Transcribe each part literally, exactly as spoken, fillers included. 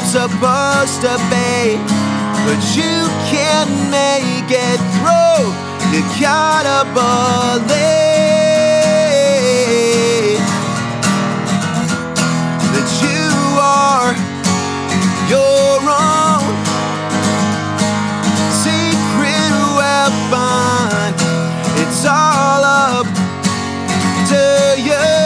supposed to be, but you can't make it through. You gotta believe that you are your own secret weapon. It's all up to you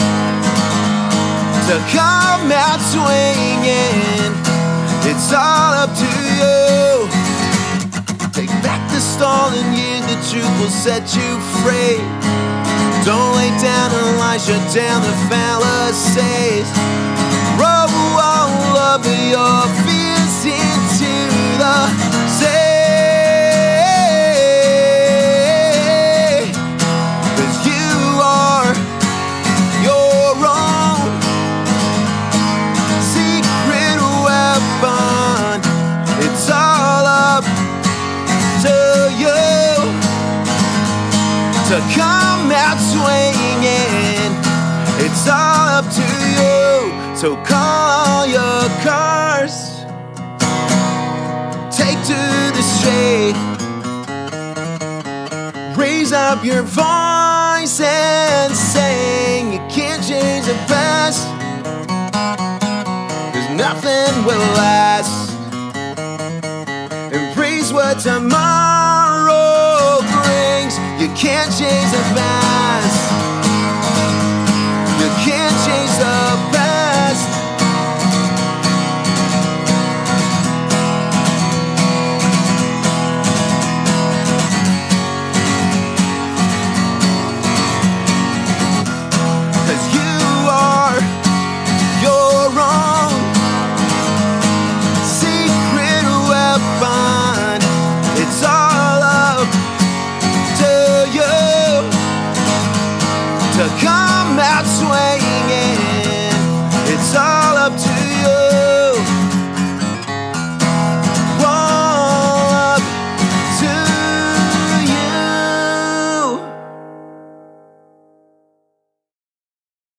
to come out swinging. It's all up to you. Take back the stolen years, the truth will set you free. Don't lay down and lie, shut down the fallacies. Roll all of your fears into the sea, 'cause you are your own secret weapon. It's all up to you to come out swinging. It's all up to you. So call your cars, take to the street, raise up your voice and sing. You can't change the past, 'cause nothing will last. Embrace what tomorrow brings. You can't change the past.